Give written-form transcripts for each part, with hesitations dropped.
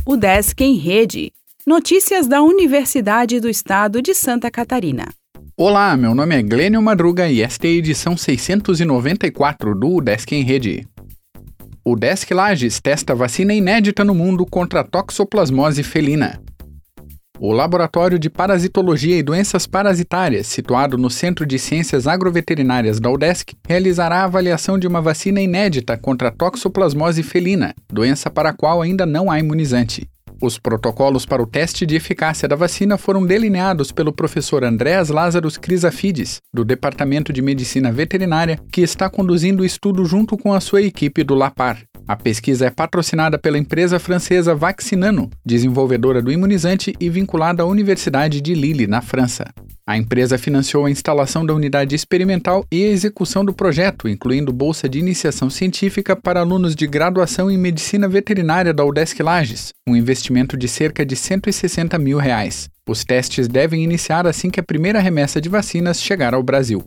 UDESC em Rede. Notícias da Universidade do Estado de Santa Catarina. Olá, meu nome é Glênio Madruga e esta é a edição 694 do UDESC em Rede. O UDESC Lages testa vacina inédita no mundo contra a toxoplasmose felina. O Laboratório de Parasitologia e Doenças Parasitárias, situado no Centro de Ciências Agroveterinárias da UDESC, realizará a avaliação de uma vacina inédita contra a toxoplasmose felina, doença para a qual ainda não há imunizante. Os protocolos para o teste de eficácia da vacina foram delineados pelo professor Andreas Lázaros Crisafides, do Departamento de Medicina Veterinária, que está conduzindo o estudo junto com a sua equipe do LAPAR. A pesquisa é patrocinada pela empresa francesa Vaccinano, desenvolvedora do imunizante e vinculada à Universidade de Lille, na França. A empresa financiou a instalação da unidade experimental e a execução do projeto, incluindo bolsa de iniciação científica para alunos de graduação em medicina veterinária da UDESC Lages, um investimento de cerca de R$160 mil. Os testes devem iniciar assim que a primeira remessa de vacinas chegar ao Brasil.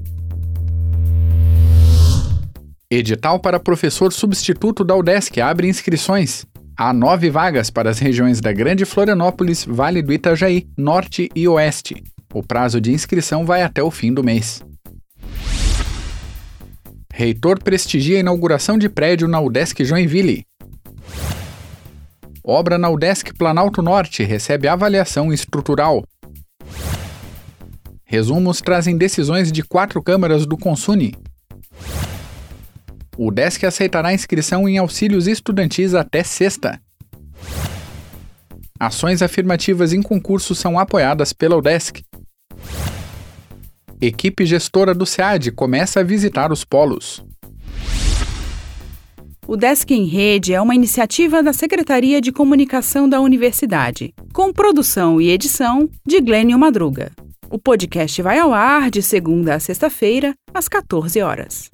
Edital para professor substituto da UDESC abre inscrições. Há 9 vagas para as regiões da Grande Florianópolis, Vale do Itajaí, Norte e Oeste. O prazo de inscrição vai até o fim do mês. Reitor prestigia a inauguração de prédio na UDESC Joinville. Obra na UDESC Planalto Norte recebe avaliação estrutural. Resumos trazem decisões de 4 câmaras do Consune. O UDESC aceitará inscrição em auxílios estudantis até sexta. Ações afirmativas em concurso são apoiadas pela UDESC. Equipe gestora do SEAD começa a visitar os polos. O UDESC em Rede é uma iniciativa da Secretaria de Comunicação da Universidade, com produção e edição de Glênio Madruga. O podcast vai ao ar de segunda a sexta-feira, às 14 horas.